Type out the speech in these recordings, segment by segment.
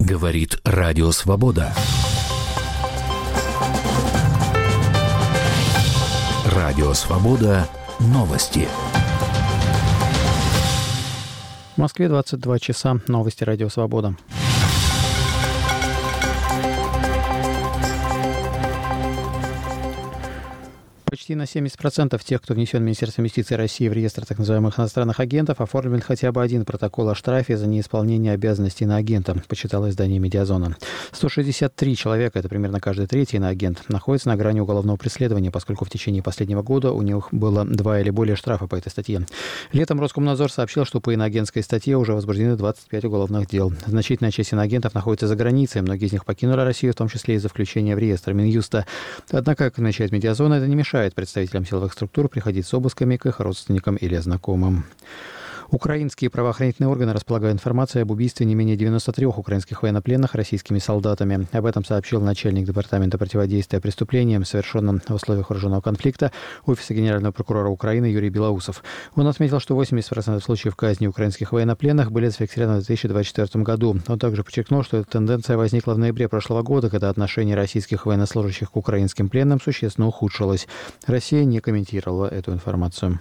Говорит Радио Свобода. Радио Свобода. Новости. В Москве 22 часа. Новости Радио Свобода. Почти на 70% тех, кто внесен в Министерство инвестиций России в реестр так называемых иностранных агентов, оформлен хотя бы один протокол о штрафе за неисполнение обязанностей иноагента, почитало издание «Медиазона». 163 человека, это примерно каждый третий иноагент, находится на грани уголовного преследования, поскольку в течение последнего года у них было 2 или более штрафа по этой статье. Летом Роскомнадзор сообщил, что по иноагентской статье уже возбуждены 25 уголовных дел. Значительная часть иноагентов находится за границей, многие из них покинули Россию, в том числе из-за включения в реестр Минюста. Однако, как отмечает «Медиазона», это не мешает представителям силовых структур приходить с обысками к их родственникам или знакомым. Украинские правоохранительные органы располагают информацией об убийстве не менее 93 украинских военнопленных российскими солдатами. Об этом сообщил начальник Департамента противодействия преступлениям, совершенным в условиях вооруженного конфликта, Офиса Генерального прокурора Украины Юрий Белоусов. Он отметил, что 80% случаев казни украинских военнопленных были зафиксированы в 2024 году. Он также подчеркнул, что эта тенденция возникла в ноябре прошлого года, когда отношение российских военнослужащих к украинским пленным существенно ухудшилось. Россия не комментировала эту информацию.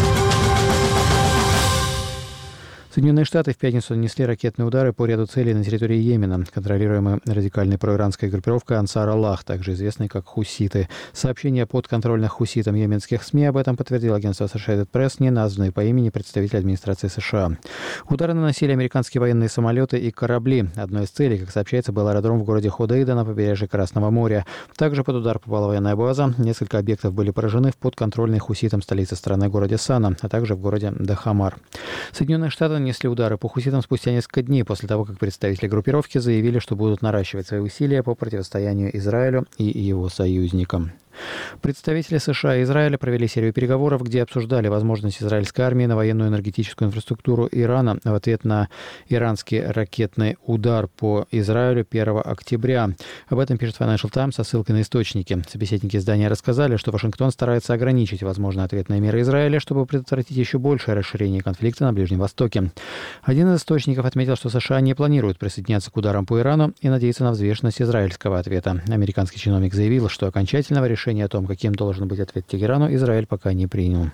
Соединенные Штаты в пятницу нанесли ракетные удары по ряду целей на территории Йемена, контролируемой радикальной проиранской группировкой Ансар Аллах, также известной как хуситы. Сообщение подконтрольных хуситам йеменских СМИ об этом подтвердило агентство Associated Press, не названное по имени представитель администрации США. Удары наносили американские военные самолеты и корабли. Одной из целей, как сообщается, был аэродром в городе Ходейда на побережье Красного моря. Также под удар попала военная база. Несколько объектов были поражены в подконтрольной хуситам столице страны городе Сана, а также в городе Дахамар. Соединенные Штаты нанесли удары по хуситам спустя несколько дней после того, как представители группировки заявили, что будут наращивать свои усилия по противостоянию Израилю и его союзникам. Представители США и Израиля провели серию переговоров, где обсуждали возможность израильской армии на военную энергетическую инфраструктуру Ирана в ответ на иранский ракетный удар по Израилю 1 октября. Об этом пишет Financial Times со ссылкой на источники. Собеседники издания рассказали, что Вашингтон старается ограничить возможные ответные меры Израиля, чтобы предотвратить еще большее расширение конфликта на Ближнем Востоке. Один из источников отметил, что США не планируют присоединяться к ударам по Ирану и надеются на взвешенность израильского ответа. Американский чиновник заявил, что окончательного решения о том, каким должен быть ответ Тегерану, Израиль пока не принял.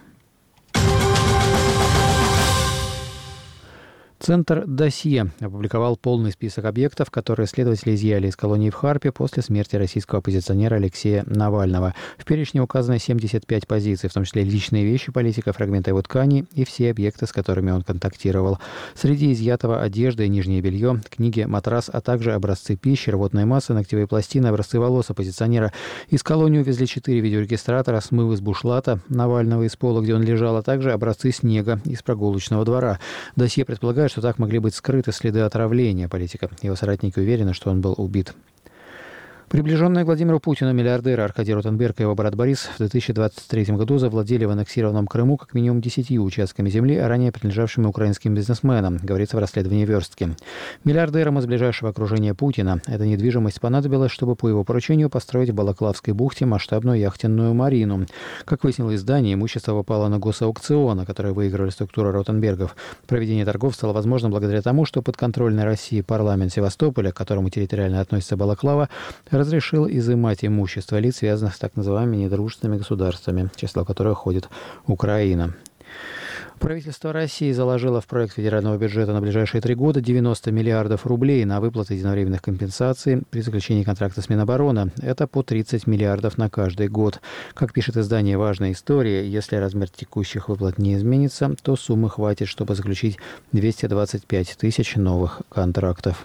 Центр «Досье» опубликовал полный список объектов, которые следователи изъяли из колонии в Харпе после смерти российского оппозиционера Алексея Навального. В перечне указаны 75 позиций, в том числе личные вещи политика, фрагменты его ткани и все объекты, с которыми он контактировал. Среди изъятого одежда и нижнее белье, книги, матрас, а также образцы пищи, рвотные массы, ногтевые пластины, образцы волос оппозиционера. Из колонии увезли 4 видеорегистратора, смывы из бушлата Навального из пола, где он лежал, а также образцы снега из прогулочного двора. Досье предполагает, что так могли быть скрыты следы отравления политика. Его соратники уверены, что он был убит. Приближенные к Владимиру Путину миллиардеры Аркадий Ротенберг и его брат Борис в 2023 году завладели в аннексированном Крыму как минимум 10 участками земли, ранее принадлежавшими украинским бизнесменам, говорится в расследовании «Верстки». Миллиардерам из ближайшего окружения Путина эта недвижимость понадобилась, чтобы по его поручению построить в Балаклавской бухте масштабную яхтенную марину. Как выяснило издание, имущество попало на госаукцион, который выиграли структура Ротенбергов. Проведение торгов стало возможным благодаря тому, что подконтрольный России парламент Севастополя, к которому территориально относится Балаклава, разрешил изымать имущество лиц, связанных с так называемыми недружественными государствами, в число которых входит Украина. Правительство России заложило в проект федерального бюджета на ближайшие 3 года 90 миллиардов рублей на выплаты единовременных компенсаций при заключении контракта с Минобороны. Это по 30 миллиардов на каждый год. Как пишет издание «Важная история», если размер текущих выплат не изменится, то суммы хватит, чтобы заключить 225 тысяч новых контрактов.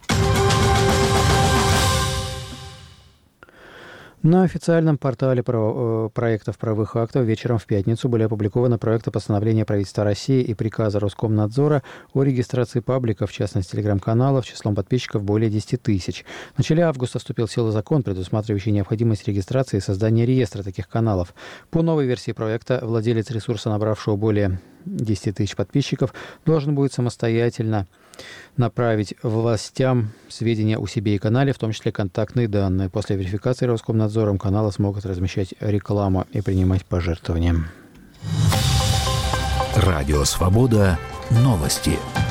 На официальном портале проектов правовых актов вечером в пятницу были опубликованы проекты постановления правительства России и приказа Роскомнадзора о регистрации пабликов, в частности телеграм-каналов, числом подписчиков более 10 тысяч. В начале августа вступил в силу закон, предусматривающий необходимость регистрации и создания реестра таких каналов. По новой версии проекта владелец ресурса, набравшего более 10 тысяч подписчиков, должен будет самостоятельно направить властям сведения о себе и канале, в том числе контактные данные. После верификации Роскомнадзором каналы смогут размещать рекламу и принимать пожертвования. Радио «Свобода». Новости.